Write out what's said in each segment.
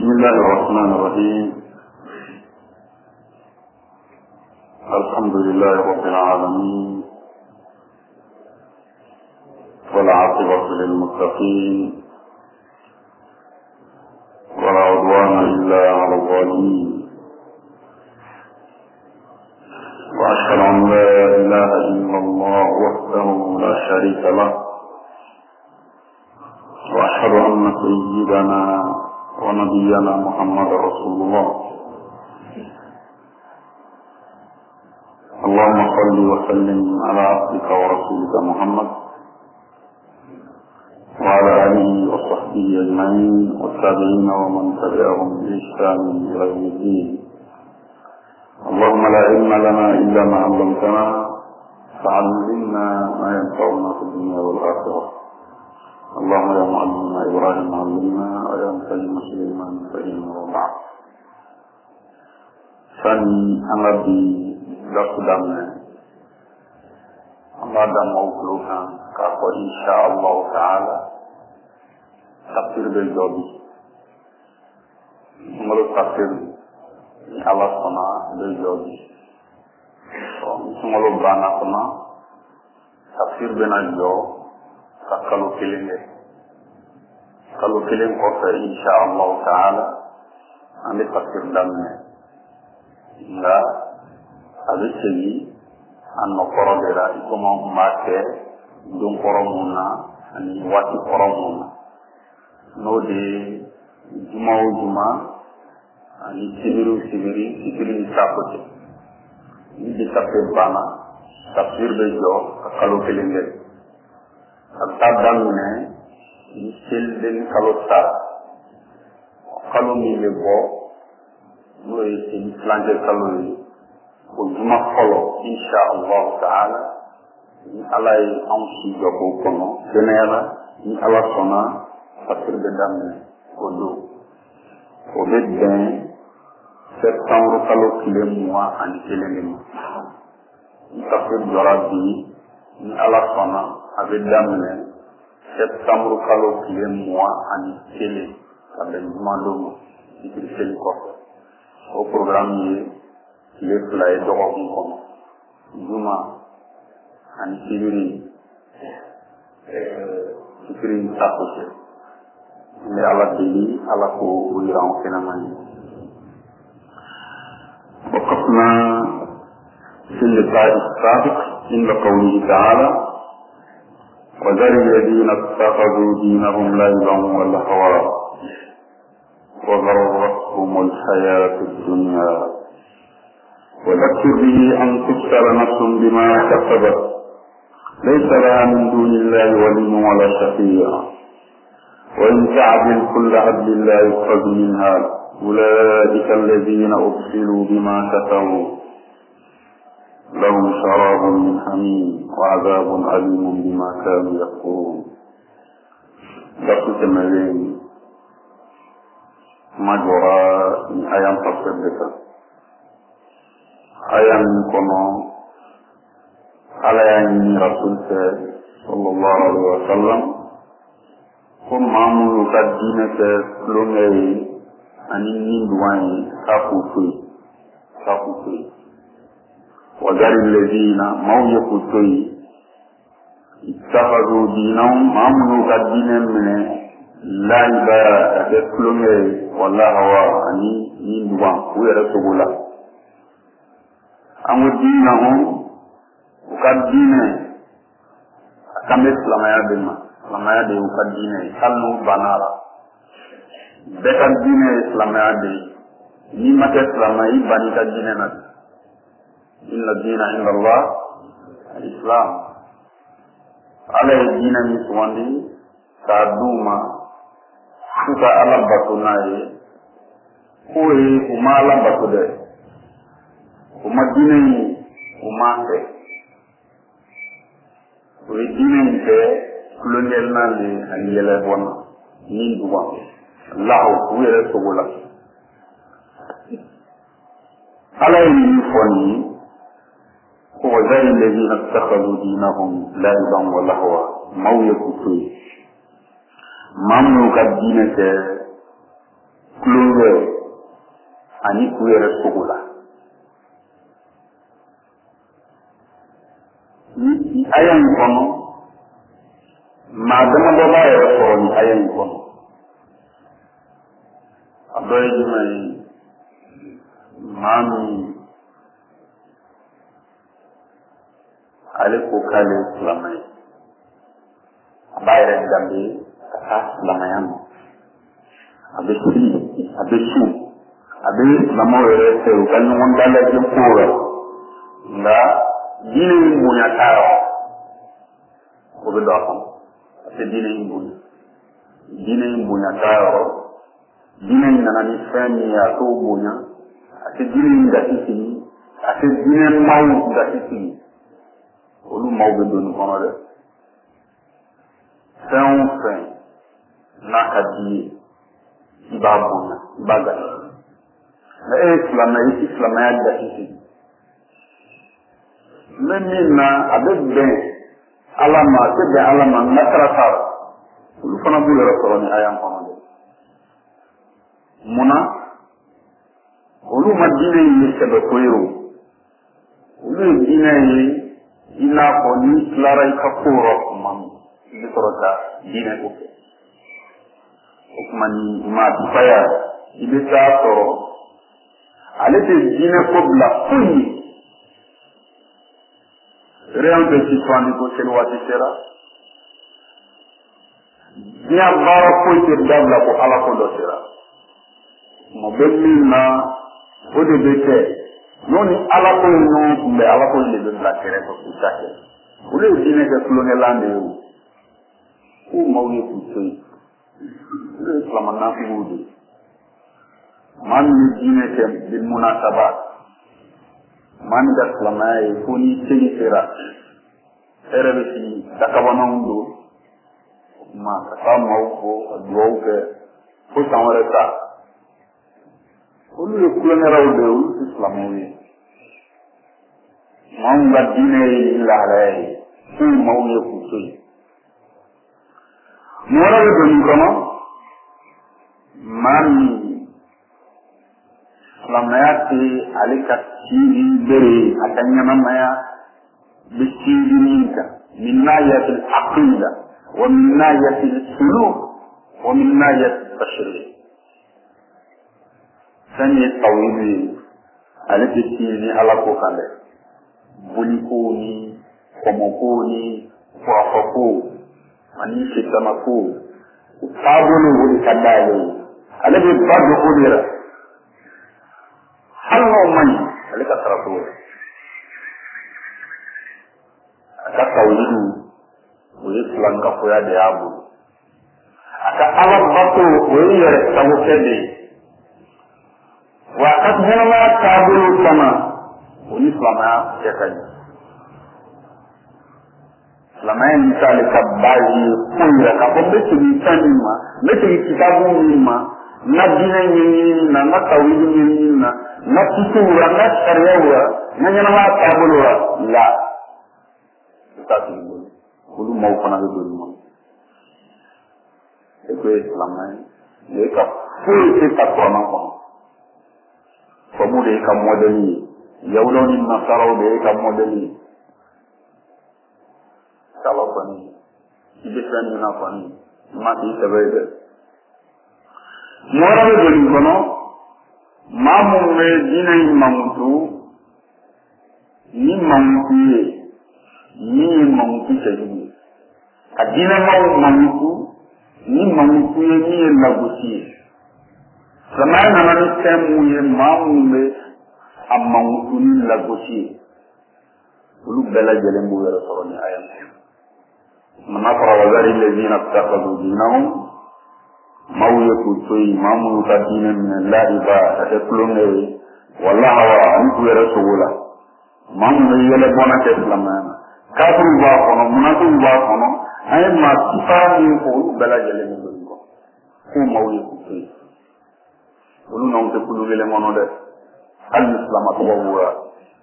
بسم الله الرحمن الرحيم. الحمد لله رب العالمين، والعاقبة للمتقين، ولا عدوان إلا على الظالمين، وأشهد أن لا إله إلا الله وحده لا شريك له، وأشهد أن سيدنا ونبينا محمد رسول الله. اللهم صل وسلم على عبدك ورسولك محمد وعلى آله وصحبه أجمعين والتابعين ومن تبعهم بإحسان إلى يوم الدين. اللهم لا علم لنا إلا ما علمتنا، فعلمنا ما ينفعنا في الدنيا والآخرة. اللهم يا معلمنا إبراهيم علمنا، ويا مفهم سليمان فهمنا، وبعد. Sani anga di dasudamnya, anga ada maukan kako insyaallah taala tafsir berjobi. Menurut tafsir Allah sana berjobi. Menurut bana sana tafsir benajo kalau kiling kota insyaallah taala anda tafsir damnya. Enggak, habis ini anu korodera itu mau make dung koromuna, ani wati koromuna. No de juma, ani sibiri sapote. Ini ditafsir bana, tafsir bejo kalau kelenge. Tadamne isil den kalau tar, kalau milebo. Mulai ini selanjut kalau ujuma follow insyaallah taala ini alai angsi joko kono denera ini ala sona tafsir bedamne kodo obedden septembre kalau kile mois ani kelene ini tafsir jorabi ini ala sona abedamne septembre kalau kile mois ani kele kabe mandom itu kele ko au programme le play doxom kono juma an sibiri tapose ne ala dili ala ko wiran fenamani وقفنا في اللقاء السابق عند قوله تعالى وذل الذين اتخذوا دينهم لعبا ولهوا وغرتهم الحياة الدنيا وذكر به أن تبصر نفس بما كسبت ليس لها من دون الله ولي ولا شفيع وإن تعدل كل عدل لا يؤخذ منها أولئك الذين أبصروا بما كسبوا لهم شراب من حميم وعذاب أليم بما كانوا يكفرون. Majora ni ayam tafsir deka. Ayam kono ala yang Rasul sallallahu alaihi wasallam kom mamu kadina ke lungai ani ninduani sapufi wadari alladhina mawyakutui ittakhadhu dinahum mamu kadina mene laiba kulunge wala hawa ani ninduwa wera tugula amu dinahu ukadine kame lamaya de ukadine kanu banara bekan dine lamaya de ni mate lamai bani kadine na inna dina inda Allah al-Islam ala dina ni swandi saduma suka alam batu nae kue uma alam batu de uma dine umate kue dine ke kolonial nale angele bona ninduwa lahu kue sogola ala ni foni ko zai alladhina ittakhadhu dinahum la'iban wa lahwa mawyakutu mamu ka dine ke kulunge ani ku yɛrɛ sogo la aya in kɔnɔ maa damadɔ b'a yɛrɛ sɔrɔ ni aya in kɔnɔ a dɔ ye jumɛn ye maa min ale ko k'ale ye silamɛ ye a b'a yɛrɛ danbe ka taa silamɛya ma a bɛ si a bɛ su a bɛ silamɛw yɛrɛ fɛ u ka ɲɔgɔn dalajɛ ko la nka diinɛ in bonya t'a yɔrɔ o bɛ don a kɔnɔ a tɛ diinɛ in bonya diinɛ in bonya t'a yɔrɔ diinɛ in nana ni fɛn min ye a t'o bonya a tɛ diinɛ in gasi sigi a tɛ diinɛ maaw gasi sigi olu maaw bɛ don nin kɔnɔ dɛ fɛn o fɛn n'a ka di ye i b'a bonya i b'a gasi mɛ e ye silamɛ i ti silamɛya gasi sigi mɛ min na a bɛ bɛn ala ma a tɛ bɛn ala ma n'a taara t'a la olu fana b'u yɛrɛ sɔrɔ ni aya kɔnɔ dɛ munna olu ma diinɛ in ye sɛbɛko ye o olu ye diinɛ ye i n'a fɔ n'i tilara i ka ko yɔrɔ tuma min i bɛ sɔrɔ ka diinɛ ko kɛ o tuma ni maatifaya i bɛ taa sɔrɔ ale tɛ diinɛ ko bila foyi ye rien que tu sois ni ko seli waati sera diɲɛ baara foyi tɛ dabila ko ala ko dɔ sera o bɛ min na o de bɛ kɛ n'o ni ala ko in ɲɔgɔn kunbɛ ala ko in de bɛ bila kɛrɛfɛ k'u ta kɛ olu ye diinɛ kɛ tulonkɛlan de ye o k'u maaw ye k'u to yen olu ye silamɛnafigiw de ye maa min ye diinɛ kɛ bi munasaba maa min ka silamɛya ye fo ni seli sera e yɛrɛ bɛ sigi dakabananw don o tuma ka taa maaw fo ka dugawu kɛ fo san wɛrɛ ta olu ye kulonkɛlaw de ye olu tɛ silamɛw ye maa min ka diinɛ ye nin lahalaya ye fo maaw ye k'u to yen mɔgɔ wɛrɛ bɛ don nin kɔnɔ maa min silamɛya tɛ ale ka sinji bere a ka ɲɛnamaya bɛ sinji min kan min nahiyati al-aqida wa min nahiyati al-suluk wa min nahiyati al-tashri' fɛn ye tawhid ye ale tɛ sinji ala ko kan dɛ boliko ni kɔmɔko ni kurafako ani fitanako taabolo o de ka d'ale ye ale bɛ ba don o de la hali n'o man ɲi ale ka sara t'o la a ka tawhidu o ye filankafoya de y'a bolo a ka ala bato o ye yɛrɛ sagokɛ de ye wa a ka ɲɛnamaya taabolo fana o ni silamɛya cɛ ka ɲi silamɛya in tɛ ale ka base ye foyi yɛrɛ k'a fɔ n bɛ segin fɛn min ma n bɛ segin kitabu min ma n ka diinɛ ɲɛɲini na n ka tawhidu ɲɛɲini na n ka kisiw la n ka sariyaw la n ka ɲɛnamaya taabolo la la o t'a tigi bolo olu maaw fana bɛ don ɲɔgɔn e ko ye silamɛ ye e ka foyi tɛ ta kuranɛ kɔnɔ faamu de ye ka mɔdɛli ye yahudaw ni nasaraw de ye ka mɔdɛli ye saba kɔni i bɛ fɛn min na kɔni i ma k'i sɛbɛ ye dɛ mɔgɔ wɛrɛ bɛ don nin kɔnɔ maa mun bɛ diinɛ in mankutu ni mankutu ye min ye mankutu cɛjugu ye ka diinɛmaw mankutu ni mankutu ye min ye lagosi ye silamɛya nana ni fɛn mun ye maa mun bɛ a mankutu ni lagosi ye olu bɛɛ lajɛlen b'u yɛrɛ sɔrɔ ni aya min mana fɔra wazari lezina takadu dinahum maaw ye k'u to yen maa minnu ka diinɛ minɛ lahiba ka kɛ tulonkɛ ye walahawa ani k'u yɛrɛ sogo la maa minnu bɛ yɛlɛ bɔna kɛ silamɛya na kafiriw b'a kɔnɔ munafiw b'a kɔnɔ an ye maa sifaya min fɔ olu bɛɛ lajɛlen bɛ don kɔ k'u maaw ye k'u to yen olu n'anw tɛ kulu kelen kɔnɔ dɛ hali ni silamatɔgɔ b'u la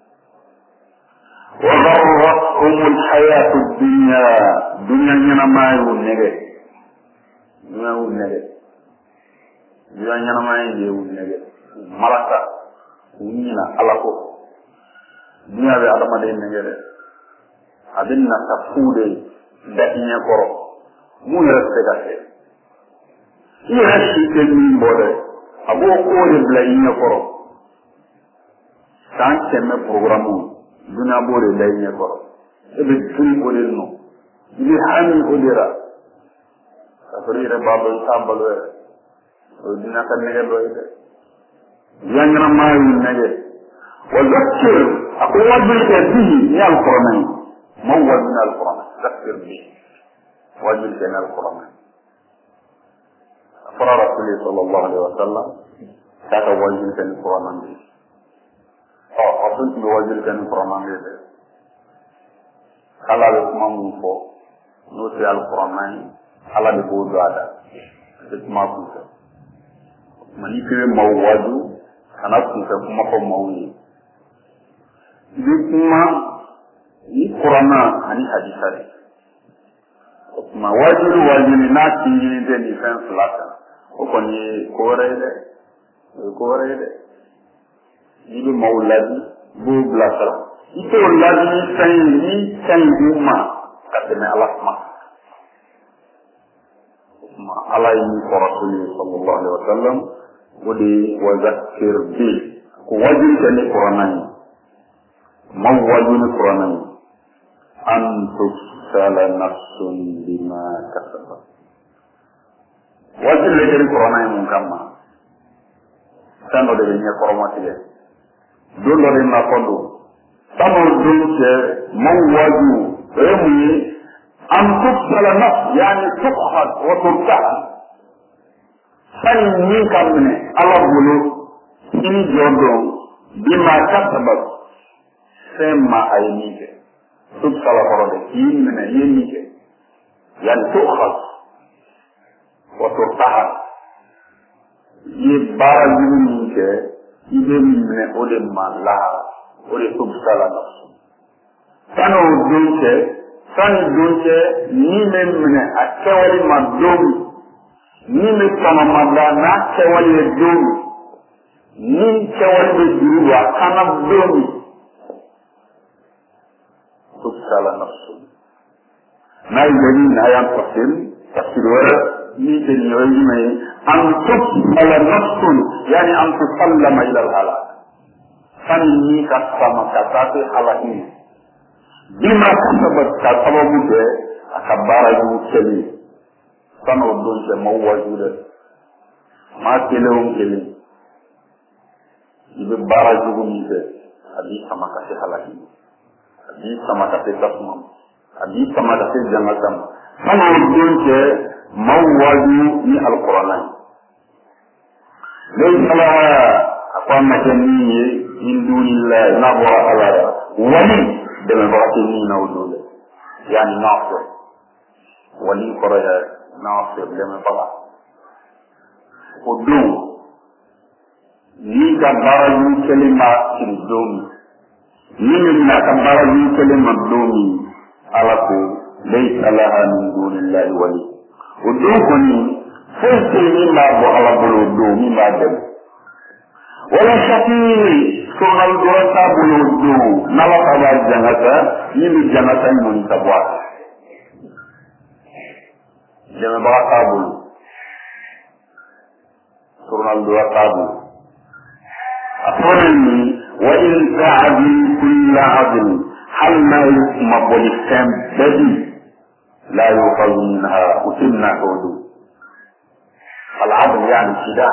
وغرتهم الحياة الدنيا دنيا ما يونغي دنيا يونغي دنيا ما يونغي ملكا Nina alako. Dunia be adamaden ngere. Adinna tafude da inya koro. Mu respectate. Iya shite min bole. Abo ko de bla inya koro. San teme programu. Dunia bole da inya koro. Ebe tun bole no. Ili hani odera. Afri re babal sabal. Dunia kan ngere doide. Yang mayu nage. وذكر أقول وجهك به يا القرآن موجود من القرآن ذكر به وجهك من القرآن فرى رسول صلى الله عليه وسلم كتب وجهك من القرآن به أصلت بوجهك من القرآن به kalau mau info nusi al-Quran ala di bodo ada semua pun manikir mau waju karena pun semua kau mau ni kuma ni Qur'ana ani hadisari kuma wajiru na tingi de ni fan flata o koni kore ni be mauladi bu blasa ito ladi san duma kateme Allah ma kuma Allah ni Rasul sallallahu alaihi wasallam wadi wa zakkir bi ko wajiru ni Qur'ana موجود القرآن أن تفصل نفس بما كسبت وجل لجل القرآن مكمل سنو دبنيا قرماتي دون دبنا قدو سنو دونك موجود رمي أن تفصل نفس يعني تقحط وترتاح سن مكمل على بلو إني جودون بما كسبت سما أينيك تبصر فرده كين من أينيك يعني تؤخذ وترتاح يبارا جنيك يبين من أولي ما لا أولي تبصر نفسه سنو دونك نيمن من أكوالي ما دومي نيمن كما مدى ناكوالي دومي نيم كوالي جروبا كان دومي تبصر نفسه ما يدري أيام تفسير ولا يمكن يعلم أن تبصر نفس يعني أن تسلم إلى الهلاك فني كسم كتاب هلاكين بما كسبت كسبه أكبر يوكلي سنودون موجود ما كلهم كلي يبقى يوم يجي أبي كما كسي هلاكين Abi sama kasih tasmam, abi sama kasih jangatam. Sama dunce mawaju ni Al-Quran. Lainlah apa macam ni indunillah nabwa Allah. Wali dengan berarti ni naudul. Yani nasir. Wali Korea nasir dengan Allah. Kudu ni gambaran kelima indung. Ini akan bagi kelima domi alaku leisa laha min dunillahi wali. Udukuni sesi lima bu ala bulu domi madem. Wala syakiri sunal durata bulu do nala kabar jangata ini jangata yang tabuat. Jangan bawa kabul. Sunal durata bulu. Apa ini? وإن تعدي كل عدل هل ما يسمى بالإسلام بدي لا يؤخذ منها وتمنع حدود العدل يعني الشداء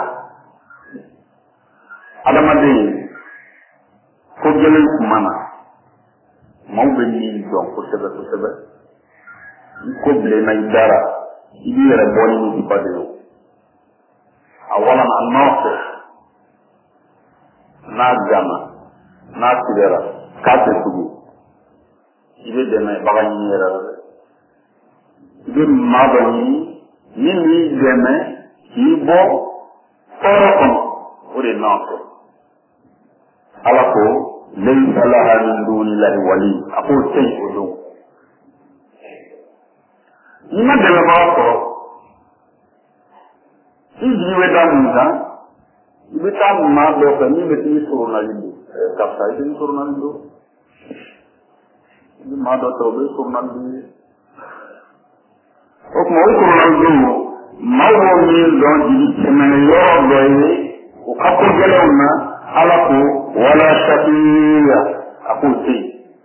على مدين كجل منا مو بنين دون كسبة كبل ما يدارا يدير بوني مدباديو أولا الناصر ناجما nasigara kate sugu ibe deme bagani yera ibe mabani nimi deme ibo torokon ore nako alako laysa laha min dunillahi wali ako tay odo ina deme bako ibi weda munza ibe tan ma do ko ni be ti suruna lindo kapsa ti suruna lindo ni ma do to be suruna lindo o ko mo suruna lindo ma wo ni do di semene yo do yi o kapko gelewna ala ko wala shafiya aku ti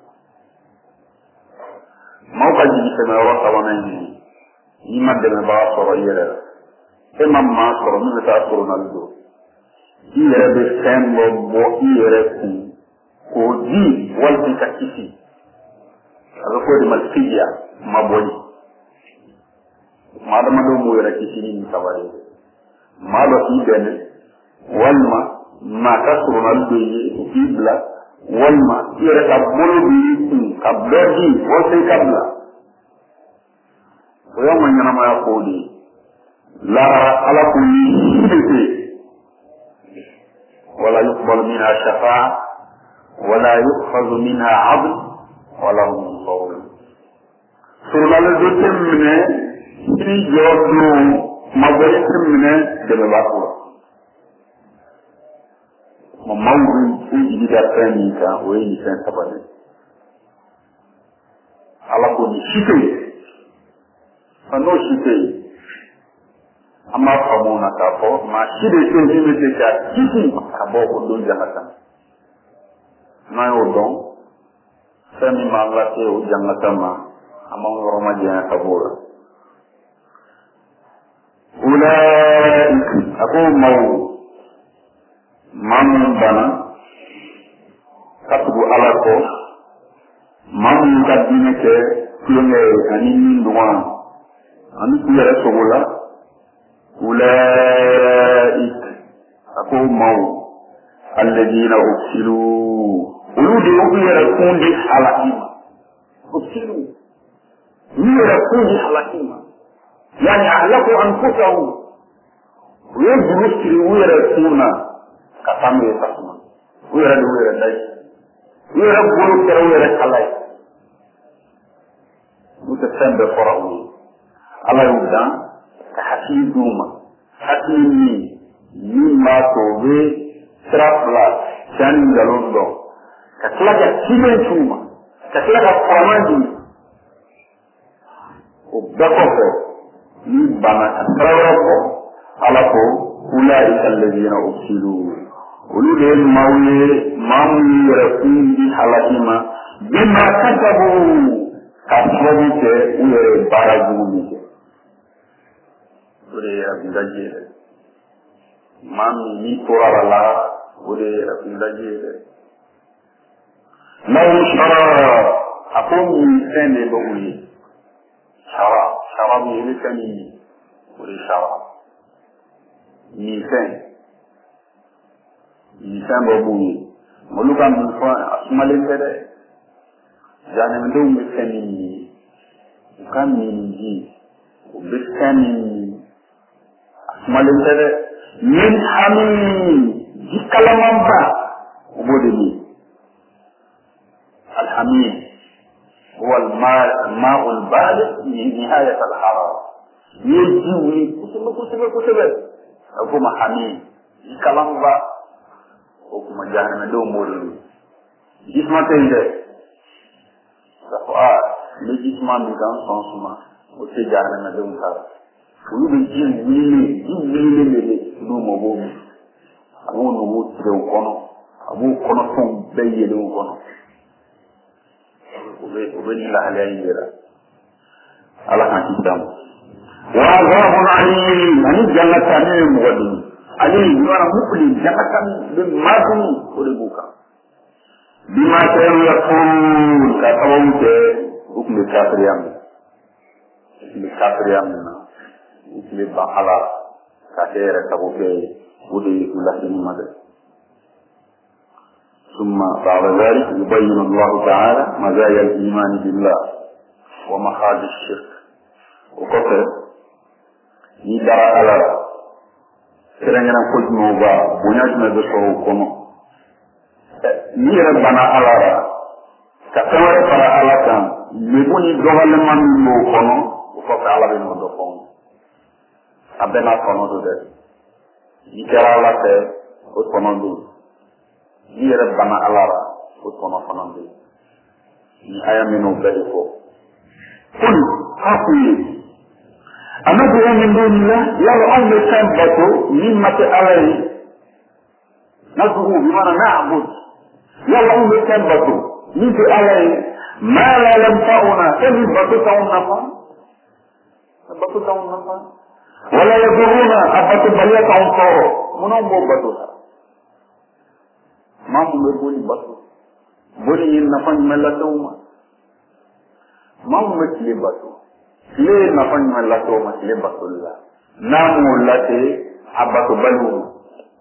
ma ko ji semene ro tawana ni ma de ba soro yere e mamma soro ni ta suruna lindo iyere be sembo bo iyere ko di walti ka kisi ala ko di malfiya maboli madama do mo yere kisi ni sabari malo ibene walma ma kasru nalbe ibla walma iyere ka bolbi ka berdi walti kabla ko yamma nyana ma ko di la ala ko ni ولا يقبل منها شفاعة ولا يؤخذ منها عدل ولا هم ينصرون سورة الجزء من في جواب مبارك من جلباته مموضي في جدا ثانية وين كان سبب على كل شيء فنو شيء amma famuna ka fo ma shide to ni me ka kiti ka bo ko do jangata na yo don sami ma la te o jangata ma amma ngoro ma jana ka bo ulai aku mau mamun bana katu ala ko mamun ka dine ke kulunge ani ndwa ani kuyere sogola أولئك أقول مو الذين أبسلوا ولود يركون دي حلقيمة أبسلوا يركون دي حلقيمة يعني أهلكوا أنفسهم ويجرسلوا ويركون كتام يتسمى ويردوا ويردائي ويربوا كرا ويركالي متسند فرعوني الله يبدأ كحسيدوما حسيني مما توبي ترابلا شان جالوندو كتلاجا سيبنتوما كتلاجا فرمانجي وبدكوكو يبانا كتراوركو علىكو أولئك الذين أبسلوا ولولين ماوي رسول دي حلاكيما بما كتبوا كتبوك ويبارجوني ولي رفندجي مامي ني تورا لا ولي رفندجي لو شرع أقوم بإنسان بقولي شرع بإنسان ولي شرع إنسان بقولي ملوكا من فوق أسمالي كده جاني من دون بسنيني وكان مني وبسنيني malintare min hamim jikalamam ba ubodini alhamim huwa الماء البارد من نهاية الحرارة يجيوني كتبه أقوم حميم جikalam ba وكما جهنم دو مولي جسمة تيجي سفاء لجسمة ميدان سنسما وتجهنم دو مكارا olu be jilile lele no mobo abo no mo tire ukono abo kono ton beyele ukono obe ni la hale yira ala kan kitam wa azabun alim ani jannata ne muwadi ali yara mukli jannatan bi madun uribuka bima yakun ka tawute hukmi kafiriyam na इसलिए बाहला काटे रखो के उदय उल्लासिनी मदद ثم بعد ذلك يبين الله تعالى مزايا الإيمان بالله ومخارج الشرك وكفر يدعى على سرنا كل نوبا بنياتنا بصرو كنو يربنا على كتمر فلا على كان يبني دوغل من نو كنو وكفر على بنو دفون abena kono do de ikera la te be ni yɛrɛ bana ala ra o tɔnɔ fana be ni aya minnu bɛɛ de fɔ kul k'a f'u ye anad'u min dunillah yala anw bɛ fɛn bato min ma kɛ ala ye nad'u bimana na'bud yala anw bɛ fɛn bato min tɛ ala ye ma la yanfa'una fɛn min bato t'anw nafa bato t'anw nafa wala yadurruna a bato baliya t'anw tɔɔrɔ mun anw b'o bato la maa mun bɛ boli bato boli ye nafa jumɛn lase u ma maa mun bɛ tile bato tile ye nafa jumɛn lase u ma tile batoli la n'a m'o lase a bato baliw ma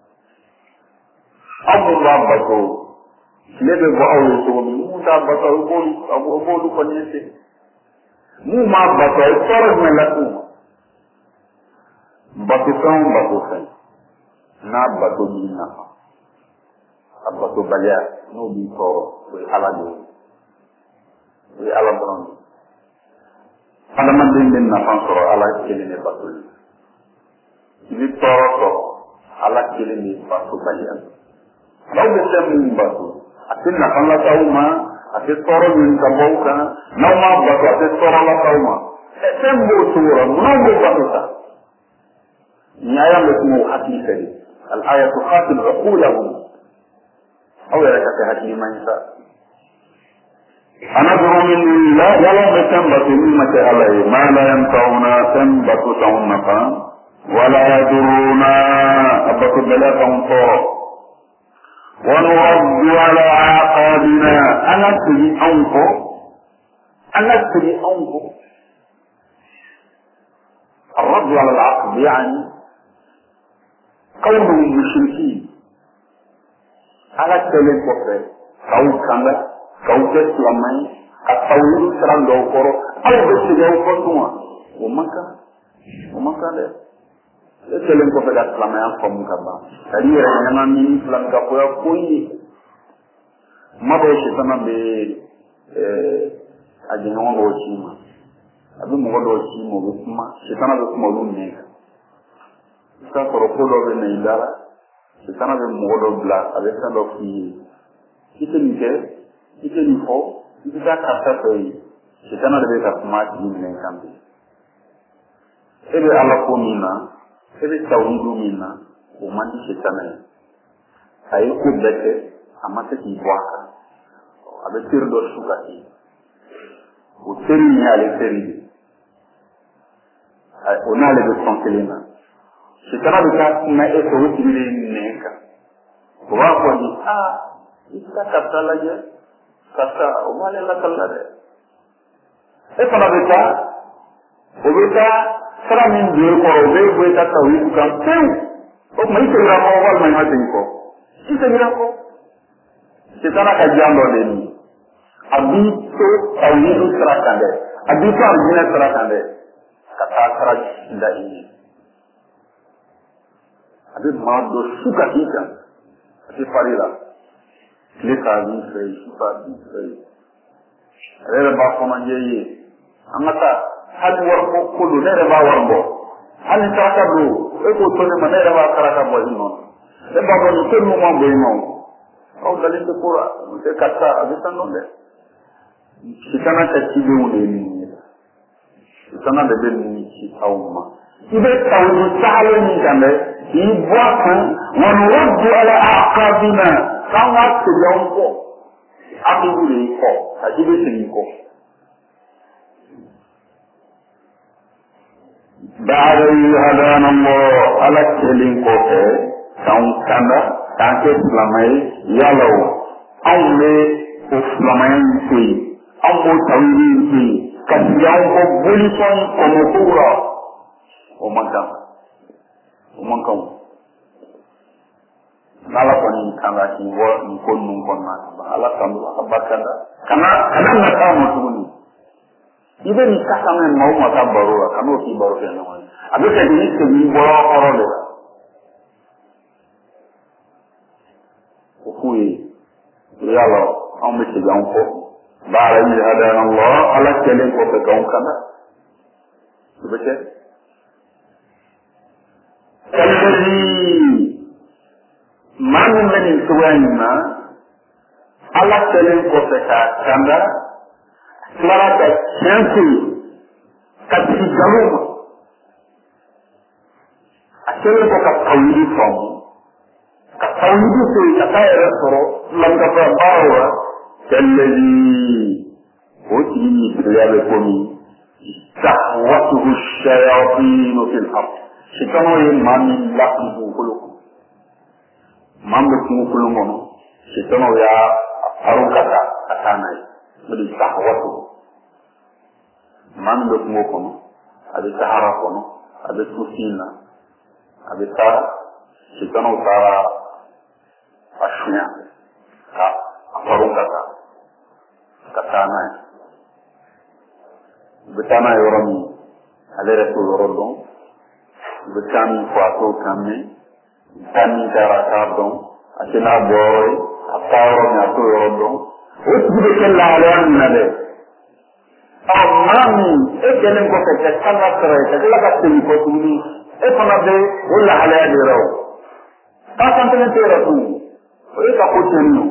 aw mun b'a bato tile bɛ bɔ aw ye cogo min mun t'a bato a b'olu kɔni ye ten mun m'a bato a ye tɔɔrɔ jumɛn lase u ma bato fɛn o bato fɛn n'a bato b'i nafa a bato baliya n'o b'i tɔɔrɔ o ye ala de ye o ye ala dɔrɔn de adamaden bɛ nafa sɔrɔ ala kelen de batoli i bɛ tɔɔrɔ sɔrɔ ala kelen de bato baliya n'aw bɛ fɛn min bato a tɛ nafa lase aw ma a tɛ tɔɔrɔ min ka bɔ aw kan n'aw m'a bato a tɛ tɔɔrɔ lase aw ma fɛn b'o cogo la munna aw b'o bato ta ni aya bɛ kuma o hakili fɛ de al-ayatu hatil uqulahum aw yɛrɛ ka kɛ hakilima ye sa anad'u min dunillah yala bɛ fɛn bato min ma kɛ ala ye ma la yanfa'una fɛn bato t'anw nafa wala yadurruna a bato bɛlɛ t'anw tɔɔrɔ wa nuraddu ala aqabina an ka segin anw kɔ الرد على العقد يعني قوم المشركين ala kelen kɔfɛ k'aw kanda k'aw kɛ silamɛ ye ka tawhid sira dɔw kɔrɔ aw bɛ segin aw kɔ tun wa o man kan dɛ e kelen kɔfɛ ka silamɛya faamu ka ban ka i yɛrɛ ɲagami ni filankafɔya foyi ye kuma dɔw sitana bɛ a jɛɲɔgɔn dɔw ci ma a bɛ mɔgɔ dɔw ci ma o bɛ kuma sitana bɛ kuma olu nɛ kan i bɛ taa sɔrɔ ko dɔw bɛ na i da la sitana bɛ mɔgɔ dɔ bila a bɛ fɛn dɔ f'i ye i tɛ nin kɛ i tɛ nin fɔ i bɛ taa karisa fɛ yen sitana de bɛ ka kuma a tigi minɛ kan bi e bɛ ala ko min na e bɛ tawhidu min na o man di sitana ye a ye ko bɛɛ kɛ a ma se k'i bɔ a kan a bɛ teri dɔ su ka kɛ o teri min y'ale teri de o n'ale bɛ tɔn kelen na sitana bɛ taa kuma e fɛ o tigi de nɛ kan o b'a fɔ ni i bɛ taa karisa lajɛ karisa o m'ale lakali la dɛ e fana bɛ taa o bɛ taa sira min don e kɔrɔ o bɛ bɔ i ka tawhidu kan pewu o tuma i seginna kɔ walima i ma segin kɔ i seginna kɔ sitana ka jan dɔ de nin a b'i to tawhidu sira kan dɛ a b'i to alijinɛ sira kan dɛ ka taa sira da i ye a bɛ maa dɔ su ka k'i kan a tɛ fari la tile k'a b'i fɛ yen su k'a b'i fɛ yen a yɛrɛ b'a fɔnɔ n ye an ka taa hali wari ko don ne yɛrɛ b'a wari bɔ hali saraka don e k'o to ne ma ne yɛrɛ b'a saraka bɔ i nɔ e b'a dɔn nin ko ninnu ma bɔ i nɔ aw dalen tɛ ko la n tɛ karisa a bɛ taa nɔ dɛ sitana ka cidenw de ye nin ye sitana de bɛ nin ci aw ma i bɛ tawhid tagalen min kan dɛ k'i bɔ a kan wa nuraddu ala aqabina k'an ka segin anw kɔ akibu de y'i kɔ a i bɛ segin kɔ بعد إذ هدانا الله على كلين كوفي كان كذا كان كسلامي يلو أو لي كسلامي في أو كتوين في كسيان كبوليسون كمطورة ومن كان nala kɔni kan ka k'i bɔ nin ko ninnu kɔnɔna na ala kan a ka barika da kana nata ma tuguni i bɛ nin kasa min maaw ma taa baro la ka n'o k'i baro kɛ ɲɔgɔn ye a bɛ kɛ ni segin bɔra hɔrɔn de la o f'u ye yala anw bɛ segin anw kɔ baara yi hadana Allah ala kɛlen kɔfɛ k'anw kana o bɛ kɛ Manu meni tuanina ala kelen ko feka kanda clara ta chansi kati galuma akele ko ka tawidi fam ka tawidi se ka tayra soro langa fa bawa kelli otini briyale komi tahwatuhu shayatin fil ard shikano ye mami laku kuluku mambe kulu ngono shikano ya arukata katana mudi tahwatu mambe kono ade sahara kono ade kusina ade ta shikano ta ashnya ka arukata katana betana yorami ale rasul rodon betami kwato kamme tani karaka don asina boy aparo na to rodon o tibe kala ala nale amami e kenen ko ke kana kare ke la ka tini ko tuni e kona de wala ala de raw ta kantene te rasu o e ka ko tenu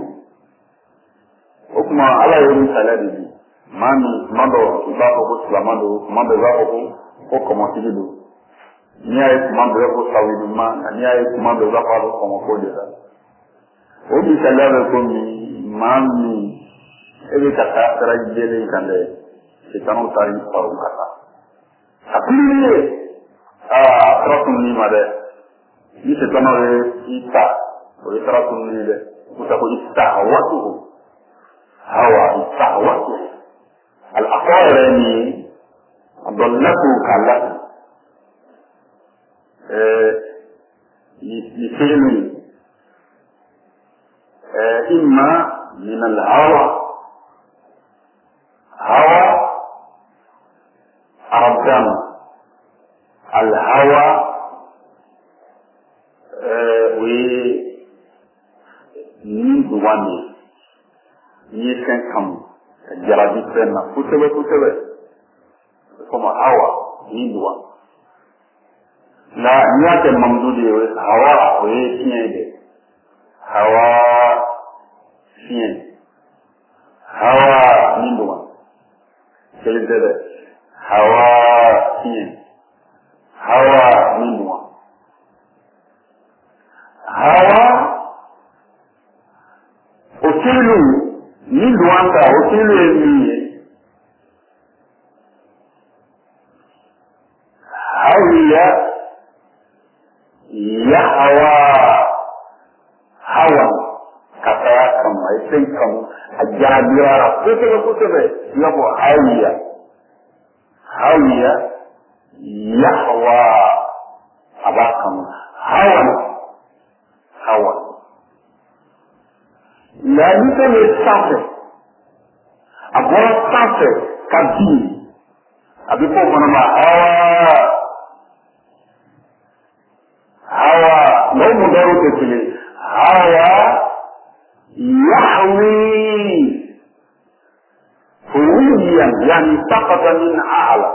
o kuma ala yori saladi mami mando ba ko slamando mando ba ko comment tu dis ni ay mando ko sawidu ma ni ay mando ba ko ko de la o bi salade ko mi mami e be ka tra jele kande se tanu tari paru kata apili tratum ni made ni se tanu e ita o tratum ni de uta ko ita watu hawa ita watu الأقارني ضلته كالله لفعل إما من الهوى هوى أربان الهوى ونيدواني يسكن كم jarabi tena kutebe kama hawa hindwa na nyake mamdudi hawa we tiende hawa sien hawa hindwa kelele hawa sien hawa hindwa hawa otilu ni luanda otilu emiye hawiya yahwa hawa kataya kama isen kama ajabira kutebe yabo hawiya yahwa abakam hawa la lutte est sans avoir sans kabine avec pour mon hawa non mon daro tekele hawa yahwi huwiya yani taqata min a'la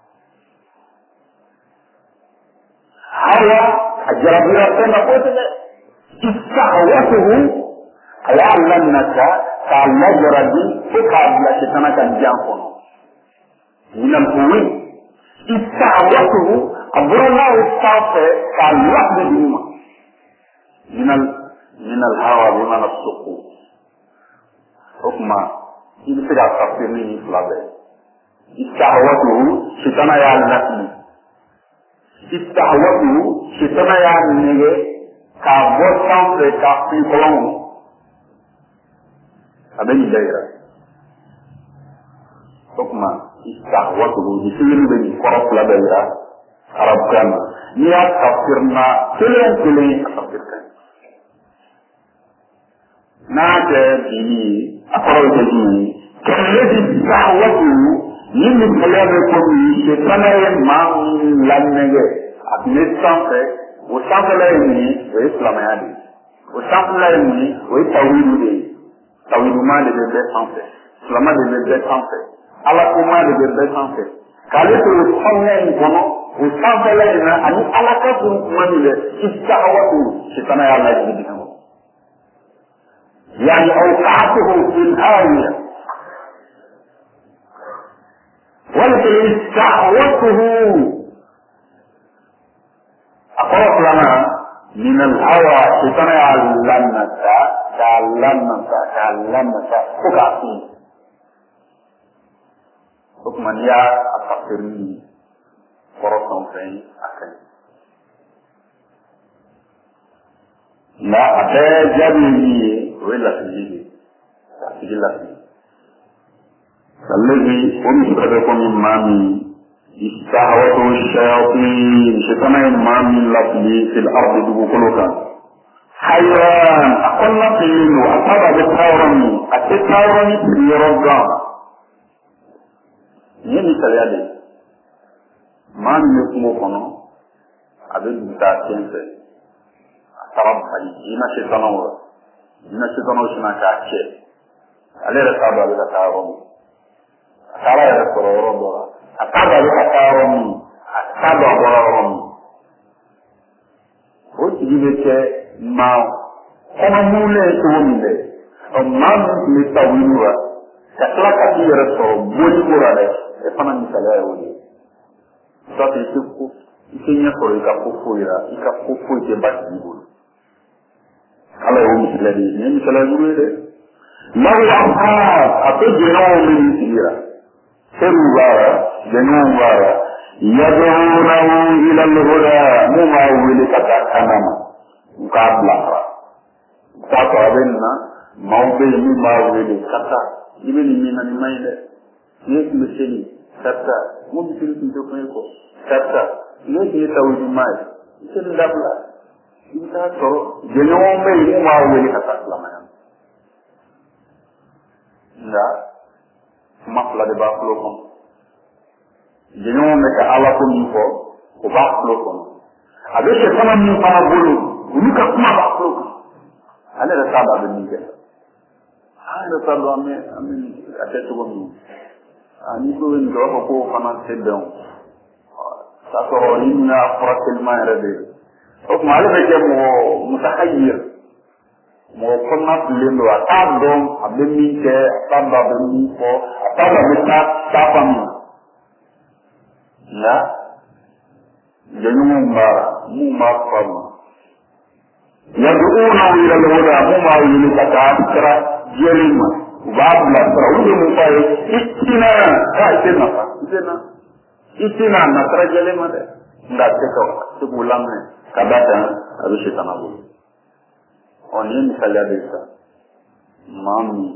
hawa ajrabira tena kote istahwatuhu لأنك كالنجرة فقابل شتنك الجانفون من القوي استعوته أبرنا الصافة كالوحد بهما من الهوى بمن السقوط حكما يبتدع تفسير من إفلاده استعوته شتنا يالنكي استعوته شتنا يالنكي كابوسان في كافي كلام abin daira hukma istahwatu disini bani korop la daira arab kan niya tafsirna kelen tafsirkan nada dini akoro dini kalladhi istahwatu min kalamakum shaytana ma lannege apne sanfe wo sanfala ni wo islamiyadi wo sanfala ni wo tawhid tawiduma de bebe sanfɛ silama de bebe sanfɛ alakoma de bebe sanfɛ k'ale to o sanfɛ in kɔnɔ o sanfɛla in na ani alaka tun kuma min dɛ isahawa to sitana y'a lajigi di kama يعني أوقعته في الهاوية. ولكن استعوته أقرأ لنا من الهوى شيطان تعلمك فقعتي حكما يا أفكرني فرصا فين أكل لا أتجابني ولا فيه الذي أمسككم إمامي استهوته الشياطين شيطان إمامي لفلي في الأرض دبوكلوكا حيوان أقل قيل أصاب بالتورمي أتتورمي في رجع يني سليالي ما نيكموكنا أبي بتاعتين سي أتراب حدي إما شيطان وشنا كاكي عليه رسابة بتاعتهم أتارا يرسل وربا أتابع بتاعتهم أتابع وربا وتجيبك ما كما مولى تومي ما متوينوا كتلا كتي يرسل بولي كورالة فانا مثلا يقولي ساتي تكو إكينيا كوري كفوفويرا إكفوفوي تباتي يقول على يوم مثلا يقولي ما يعطاك أتجنوا من سيرا سنوارا جنوارا يدعونه إلى الهدى مماولي كتاكنما مقابلة كتابنا موضي مماولي كتا ibeni mina ni maile yeki meseli kata mumkin tuntukeko kata yeki tawdi mai iseni dabla inta toro jenombe mumaweli kata lamaya nda mafla de baflo kon jenombe ka ala ko ni ko baflo kon abe se kama ni fana bolu unika kuma baflo ale da saba be ni ke ana saba amen ateto bomi ani ko wen do ko fana sedon sa ko ni na fratel ma rebe o ma le be mo mutahayyir mo konna lendo atadon abemi ke ataba bemi ko ataba meta tapami na jenu mbara mu ma fama yad'una ila al-huda huma yulqata akra jelima babla traudi mu pai itina itina na tra jelima de ndate ko tubulam ne kabata arushi tanabu oni misali desa mami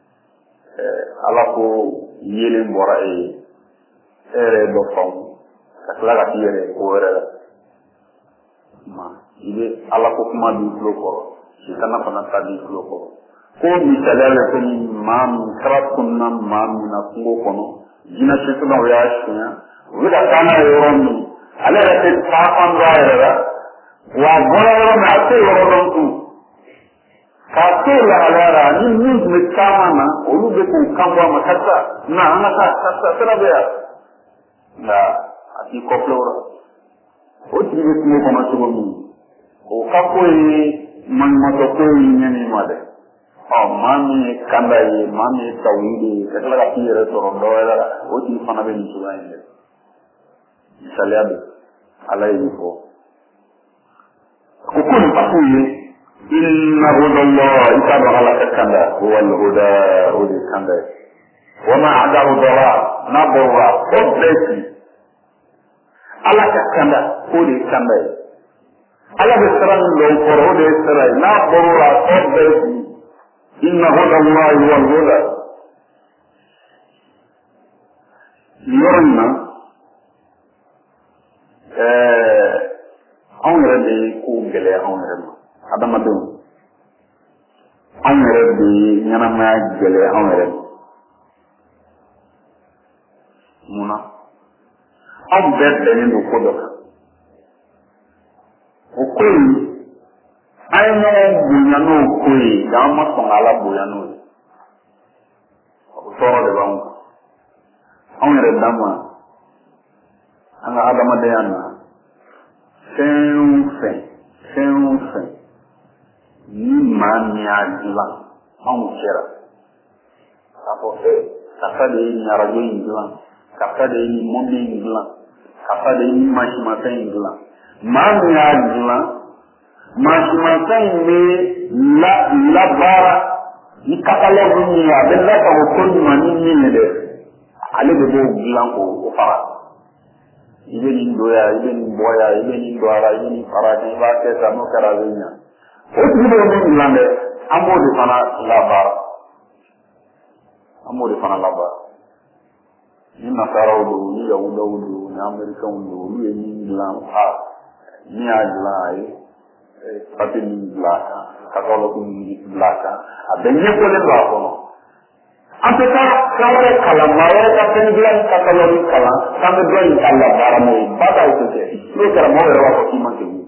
alako yele mbora ere do fam kakla ga yere ko ere ma ile alako kuma di floko sitana pana tadi floko ko misali ala tani mam krat kunna mam na kungo kono jina situna ya shina wida kana yoromi ala te ta pan raira wa gora na te yoronku Kakela alara ni mtu mtamana olube kukambwa makata na anaka sasa terabea na akikoflora otiwe kumo kama tubomi okakoi manmatokoi nyani made mami kandaye mami tawide kakela kapire torondoela oti fana be ntuwainde misaliabe alaiko kukuni pakuye إن هدى الله يتابع على كندا هو الهدى هدى كندا وما عدا ضلال نبر قدرتي على كندا هدى كندا على بسران لو فرود إسرائيل نبر قدرتي إن هدى الله هو الهدى يرنا أمر لي كوجل أمر adamadenw anw yɛrɛ de ɲɛnamaya gɛlɛ anw yɛrɛ munna anw bɛɛ bɛnnen don ko dɔ kan o ko in an ye ɲɔgɔn bonya n'o ko ye nka an ma sɔn k'ala bonya n'o ye o tɔɔrɔ de b'anw kan anw yɛrɛ dama an ka adamadenya na fɛn o fɛn ni maa min y'a dilan anw kɛra k'a fɔ karisa de ye nin arajo in dilan karisa de ye nin mobili in dilan karisa de ye nin mansimafɛn in dilan maa min y'a dilan mansimafɛn in bɛ labaara ni catalogue min ye a bɛ lasago ko ɲuman ni min ye dɛ ale de b'o dilan k'o fara i bɛ nin don yan i bɛ nin bɔ yan i bɛ nin don a la i bɛ nin fara kan i b'a kɛ tan n'o kɛra a bɛ ɲa o tigi b'o min dilan dɛ an b'o de fana labaara ni nasaraw don ni yahudaw don ni amerikanw don olu ye min dilan min y'a dilan a ye papiye min bila a kan catalogue min bila a kan a bɛɛ ɲɛfɔlen don a kɔnɔ an tɛ taa kan wɛrɛ kalan maa wɛrɛ ka fɛn dilan catalogue kalan k'an bɛ dɔ in ka labaara n'o ye ba t'aw tɛ kɛ n'o kɛra maaw yɛrɛ b'a fɔ k'i ma kɛ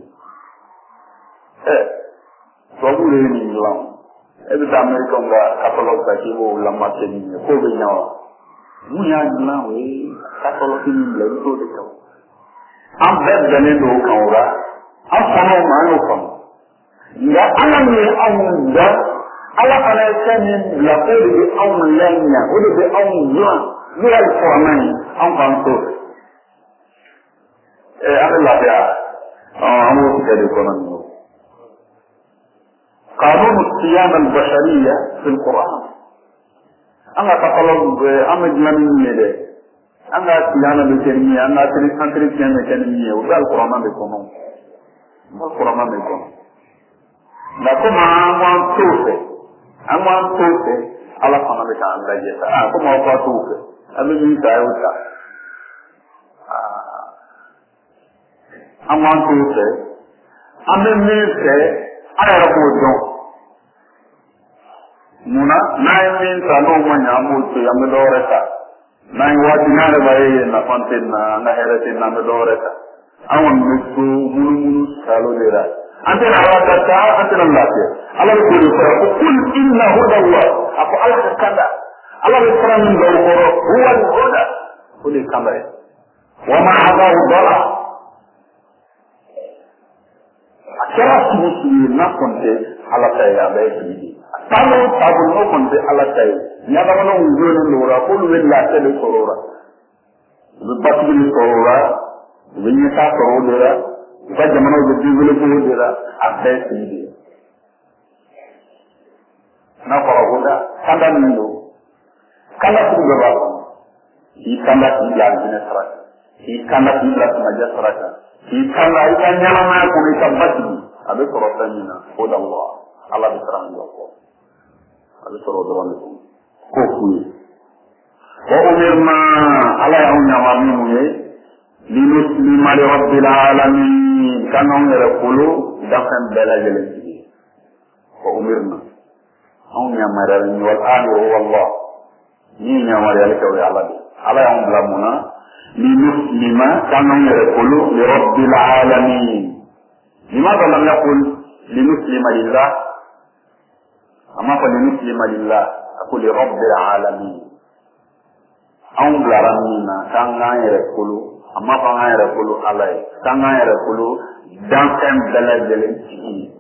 tubabuw de ye nin dilan e bɛ taa amerikanw ka catalogue ta k'i b'o lamarché min ye k'o bɛ ɲa wa mun y'a dilan o ye catalogue min bila i t'o de kɛ an bɛɛ bɛnnen don o kan o la an fana o ma an y'o faamu nka ala min ye anw da ala fana ye fɛn min bila o de bɛ anw laɲa o de bɛ anw dilan n'o ye kuranna ye an k'an to an bɛ lafiya an b'o tigɛ de kɔnɔ nin ye قانون الصيانة البشرية في القرآن أنا تطلب أمد من يده أنا صيانة بشرية أنا تريد ميكانية وده القرآن بيكونه لكن أما توفي على قناة بكان لجيسا أكما أفا توفي أبي ميسا يوسا أما توفي أبي ميسا أنا رفو جون muna n'a ye min ta n'o ma ɲɛ an b'o to yen an bɛ dɔ wɛrɛ ta n'an ye waati n'a yɛrɛ b'a ye nafa tɛ na an ka hɛrɛ tɛ na an bɛ dɔ wɛrɛ ta an kɔni bɛ to munumunu salo de la an tɛna ala ka taa an tɛna lafiya ala bɛ k'o de fɔ ko kul inna hudallahi a ko ala ka kanda ala bɛ fara min dɔw kɔrɔ huwa al-huda o de ye kanda ye wa ma hadahu dalal a kɛra sugu sugu ye n'a kɔni tɛ ala ta ye a bɛ ye sugu ye taabolo n'o kɔni tɛ ala ta ye ɲagamanaw gulonnen don o la k'olu bɛ lafiya de sɔrɔ o la u bɛ batigi de sɔrɔ o la u bɛ ɲɛtaa sɔrɔ o de la u ka jamanaw bɛ développé o de la a bɛɛ ye sigi de ye n'a fɔra ko da kanda min don kanda sugu bɛɛ b'a kɔnɔ k'i kanda k'i bila alijinɛ sira kan k'i kanda k'i bila kunnaja sira kan k'i kanda i ka ɲɛnamaya kɔnɔ i ka batigi a bɛ sɔrɔ fɛn min na o da wa ala bɛ siran min fɔ a bɛ sɔrɔ dɔrɔn de kɔnɔ k'o f'u ye wa umirna ala y'anw ɲama minnu ye linuslima lirabbil alamin k'anw yɛrɛ bolo danfɛn bɛɛ lajɛlen sigi wa umirna anw yamaruyalen ni wal amiru huwa Allah ni yamaruyali kɛ o ye ala de ala y'anw bila mun na linuslima k'anw yɛrɛ bolo lirabbil alamin limadha lam yaqul linuslima lillah amma fa linuslima lillah aqul rabbil alamin anw bilara min na k'an k'an yɛrɛ kolo amma fa k'an yɛrɛ kolo ala ye k'an k'an yɛrɛ kolo danfɛn bɛɛ lajɛlen tigi ye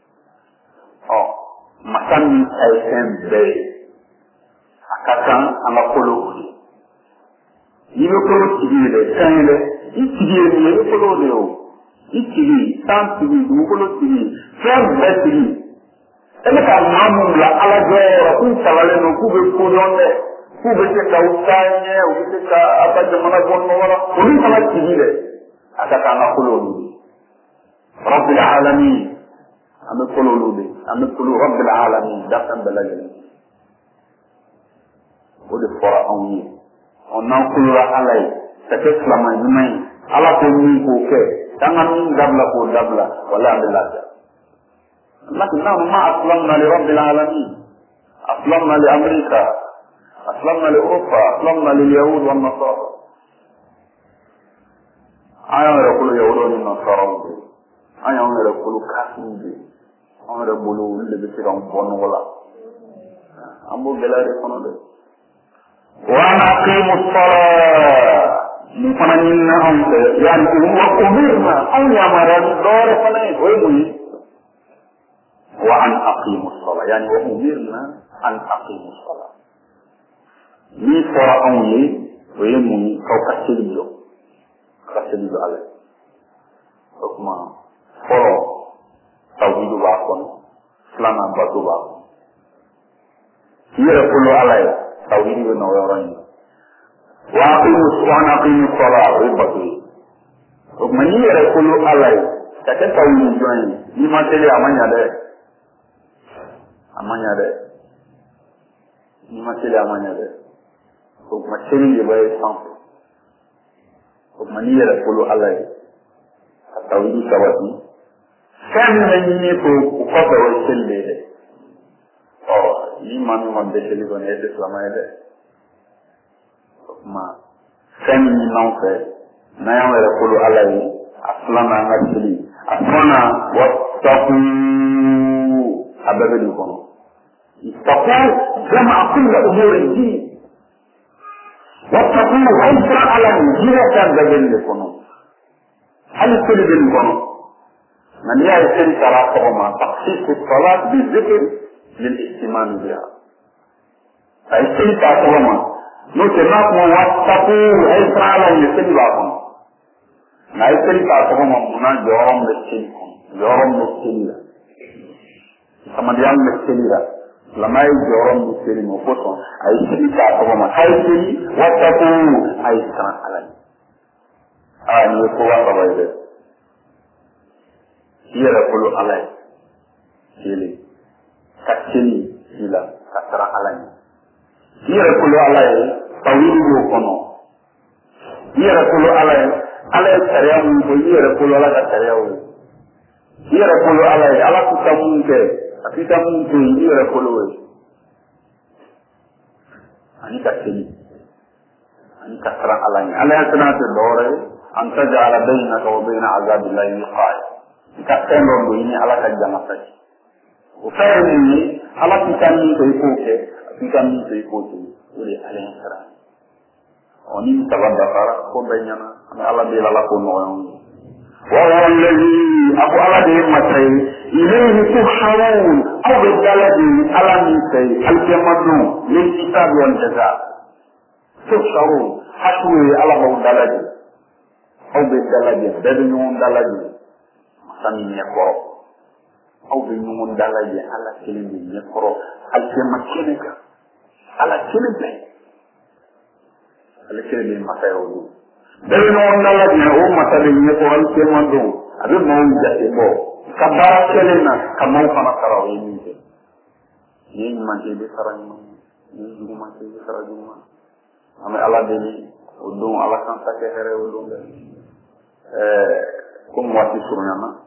masa min ta ye fɛn bɛɛ ye a ka kan an ka kolo o ye n'i bɛ kolo tigi ye dɛ fɛn ye dɛ i tigi ye nin ye i bɛ kolo o de ye o i tigi san tigi dugukolo tigi fɛn bɛɛ tigi e bɛ ka maa min bila ala jɔyɔrɔ k'u kalalen don k'u bɛ kodɔn dɛ k'u bɛ se ka u taa ɲɛ u bɛ se ka a ka jamana bɔ nɔgɔ la olu fana tigi dɛ a ka kan an ka kolo olu de rabbil alamin an bɛ kolo olu de an bɛ kolo rabbil alamin dafɛn bɛɛ lajɛlen o de fɔra anw ye n'an kolola ala ye ka kɛ silamɛ ɲuman ye ala ko min k'o kɛ k'an ka min dabila k'o dabila wala an bɛ lafiya لكن نحن ما أسلمنا لرب العالمين أسلمنا لأمريكا أسلمنا لأوروبا أسلمنا لليهود والنصارى أيام يقولوا يهود والنصارى أيام يقولوا كافرون أيام يقولوا اللي بيصيرون بونولا أمو بلاد كنود وأنا أقيم الصلاة نفنينا أنت يعني وأمرنا أن يمر الدار فنين ويمي wa an aqimus salat yani wa umirna an aqimus salat ni fora onye we mu ko kasiliyo ala okuma foro tawhidu ba kon flama batu ba yere kullu alay tawhidu no yoron wa aqimus salat we batu okuma ni yere kullu alay kake tawhidu join ni matele amanya de ni matele amanya de okuma seri ye bay sample okuma ni yere kullu alay tawhidu sabati kan ni ko ko ko selle de iman man de seli ko ne islam ay de ma kan ni non fe na ya yere kullu alay aslama ngasli asana wattaqu ababelu kono ittaqu jama kullu umuri din wattaqu ajra ala jinatan babelu kono hal kullu bil kono man ya yasiri taraquma taqsis as-salat bi dhikr lil ihtimam biha ay siri taraquma no tema ko wattaqu ajra ala yasiri ba kono na yasiri taraquma muna jorom meskin la sama dia meskin la lamay jorom meskin mo foto ay siri taraquma ay siri wattaqu ajra ala ni ko wa babayde yere kulu alay yele katini ila katara alay yere kulu alay tawidu kono yere kulu alay tariyamu ko yere kulu alay tariyawu yere kulu alay ala kutamunke akitamunke yere kulu we ani katini ani katara alay alay sanatu dore anta ja'ala bainaka wa bain azabillahi wiqaya katendo ndo ini ala ka jama saki o fayni ni ala kitani ko ikoke kitani ko ikoke uri ala sara oni tabanda fara ko benyana ala de la ko no wa huwa alladhi abu ala de matai ilayhi tuhsharun aw bidalati ala min say al-qiyamatu lil kitab wal jaza tuhsharun haswi ala bawdalati aw bidalati dadun dalati sami nyekoro aw be nyumun dalaje ala kelimi nyekoro al kema keneka ala kelimi masayo do dere no dalaje o matale nyekoro al kema do abe mo jate bo kabara kelena kamo kana karaw yimite ni man be sarani ni man be sarani ame ala deli o do ala kan sakere o do kum wati surunama